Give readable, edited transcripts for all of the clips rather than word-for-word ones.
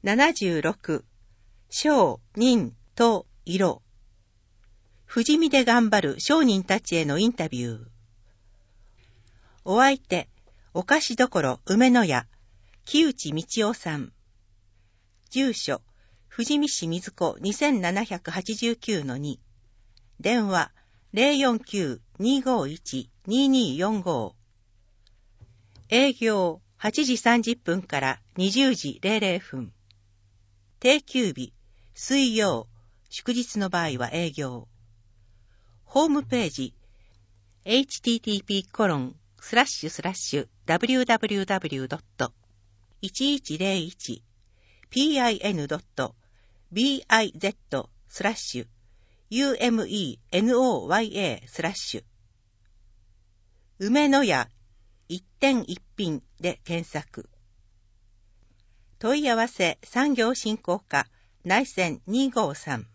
76、商人と色。不死身で頑張る商人たちへのインタビュー。お相手、お菓子どころ梅の屋、木内道夫さん。住所、富士見市水子 2789-2。電話、049-251-2245。営業、8時30分から20時00分。定休日、水曜、祝日の場合は営業。ホームページ、http://www.11day.pin.umenoya/ 梅の屋一点一品で検索。問い合わせ産業振興課内線253。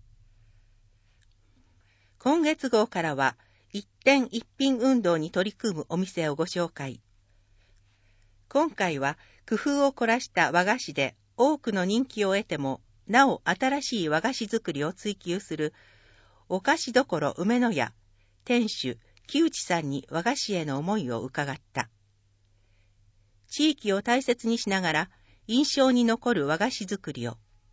今月号からは一点一品運動に取り組むお店をご紹介。今回は工夫を凝らした和菓子で多くの人気を得てもなお新しい和菓子作りを追求するお菓子どころ梅の屋店主木内さんに和菓子への思いを伺った。地域を大切にしながら印象に残る和菓子作りを。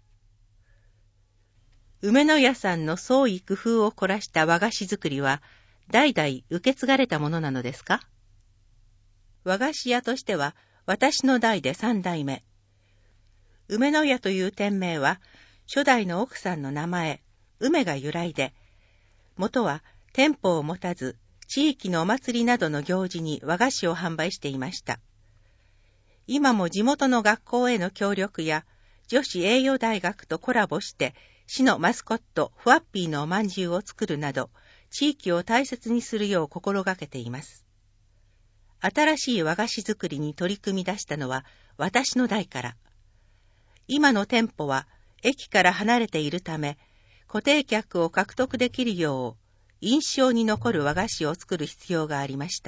梅の屋さんの創意工夫を凝らした和菓子作りは代々受け継がれたものなのですか？和菓子屋としては私の代で3代目。梅の屋という店名は初代の奥さんの名前、梅が由来で、元は店舗を持たず地域のお祭りなどの行事に和菓子を販売していました。今も地元の学校への協力や女子栄養大学とコラボして市のマスコットフワッピーのおまんじゅうを作るなど地域を大切にするよう心がけています。新しい和菓子作りに取り組み出したのは私の代から。今の店舗は駅から離れているため固定客を獲得できるよう印象に残る和菓子を作る必要がありました。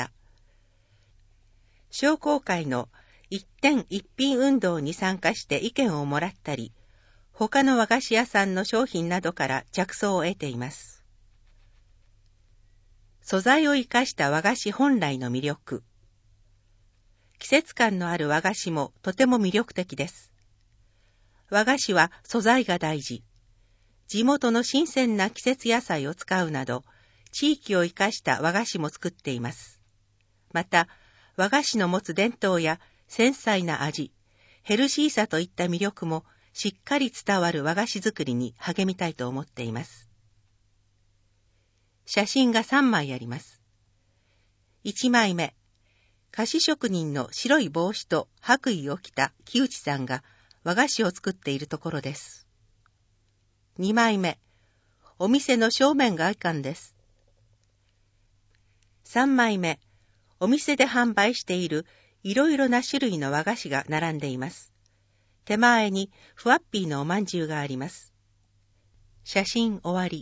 商工会の一点一品運動に参加して意見をもらったり、他の和菓子屋さんの商品などから着想を得ています。素材を生かした和菓子本来の魅力。季節感のある和菓子もとても魅力的です。和菓子は素材が大事。地元の新鮮な季節野菜を使うなど、地域を生かした和菓子も作っています。また、和菓子の持つ伝統や繊細な味、ヘルシーさといった魅力もしっかり伝わる和菓子作りに励みたいと思っています。写真が3枚あります。1枚目、菓子職人の白い帽子と白衣を着た木内さんが和菓子を作っているところです。2枚目、お店の正面外観です。3枚目、お店で販売しているいろいろな種類の和菓子が並んでいます。手前にふわっぴーのおまんじゅうがあります。写真終わり。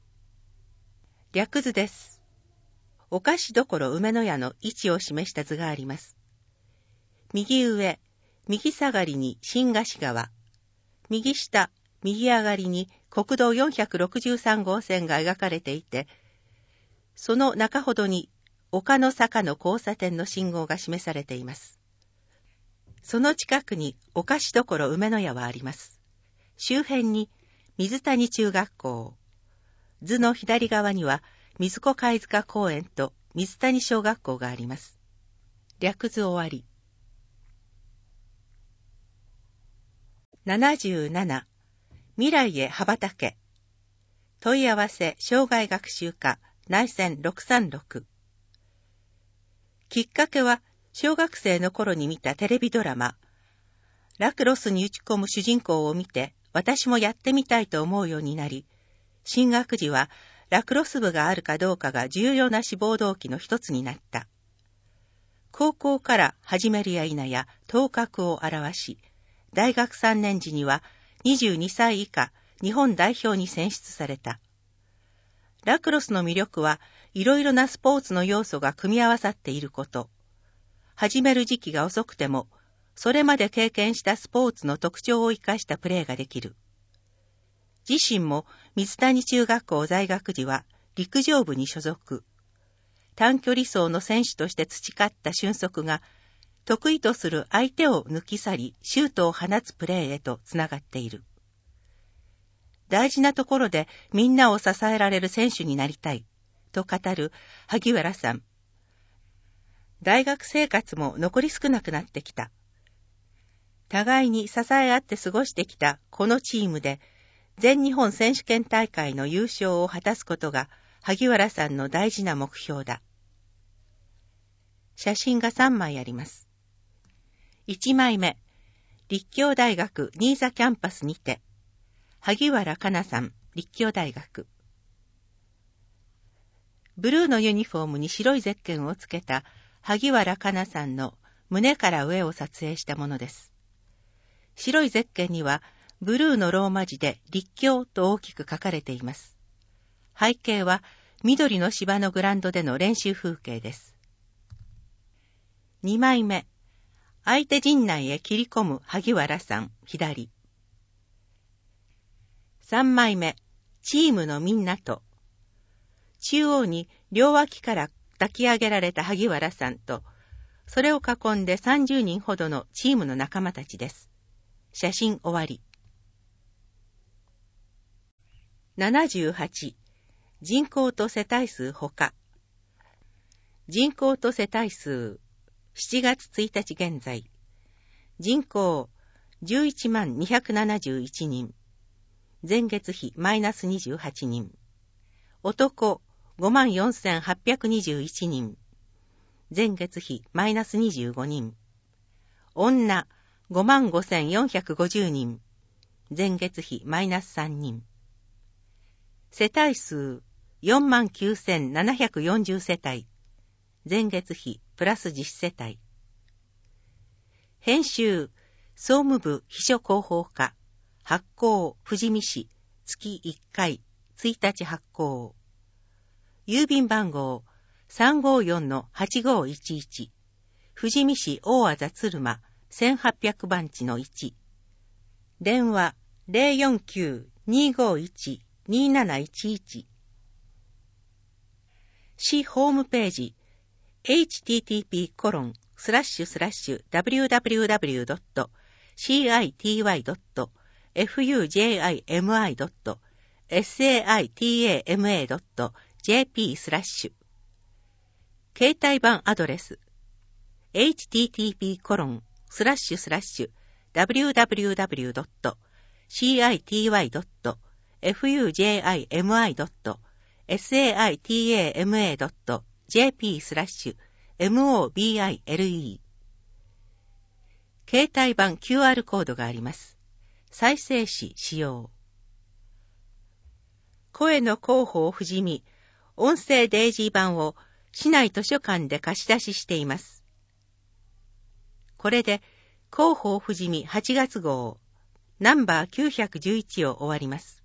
略図です。お菓子どころ梅の屋の位置を示した図があります。右上、右下がりに新河岸川。右下、右上がりに国道463号線が描かれていて、その中ほどに丘の坂の交差点の信号が示されています。その近くにお菓子どころ梅の屋はあります。周辺に水谷中学校。図の左側には水子貝塚公園と水谷小学校があります。略図終わり。77、未来へ羽ばたけ。問い合わせ障害学習課内線636。きっかけは小学生の頃に見たテレビドラマ、ラクロスに打ち込む主人公を見て私もやってみたいと思うようになり、進学時はラクロス部があるかどうかが重要な志望動機の一つになった。高校から始めるや否や頭角を現し、大学3年時には22歳以下日本代表に選出された。ラクロスの魅力はいろいろなスポーツの要素が組み合わさっていること。始める時期が遅くても、 それまで経験したスポーツの特徴を生かしたプレーができる。自身も水谷中学校在学時は陸上部に所属。短距離走の選手として培った俊足が得意とする相手を抜き去りシュートを放つプレーへとつながっている。大事なところでみんなを支えられる選手になりたいと語る萩原さん。大学生活も残り少なくなってきた。互いに支え合って過ごしてきたこのチームで全日本選手権大会の優勝を果たすことが萩原さんの大事な目標だ。写真が3枚あります。1枚目、立教大学新座キャンパスにて、萩原香奈さん、立教大学。ブルーのユニフォームに白いゼッケンをつけた萩原香奈さんの胸から上を撮影したものです。白いゼッケンにはブルーのローマ字で立教と大きく書かれています。背景は緑の芝のグラウンドでの練習風景です。2枚目、相手陣内へ切り込む萩原さん、左。3枚目、チームのみんなと。中央に両脇から抱き上げられた萩原さんと、それを囲んで30人ほどのチームの仲間たちです。写真終わり。78、人口と世帯数ほか。人口と世帯数、7月1日現在。人口、11万271人。前月比マイナス28人。男、5万4821人。前月比マイナス25人。女、5万5450人。前月比マイナス3人。世帯数、4万9740世帯。前月比プラス10世帯。編集、総務部秘書広報課。発行、富士見市、月1回、1日発行。郵便番号、354-8511。富士見市大字鶴間、1800番地の1。電話、049-251-2711。市ホームページ、http://www.city.fujimi.saitama.jp/ 携帯版アドレス http://www.city.fujima.jp/mobile 携帯版 QR コードがあります。再生紙使用。声の広報富士見、音声デイジー版を市内図書館で貸し出ししています。これで広報富士見8月号ナンバー911を終わります。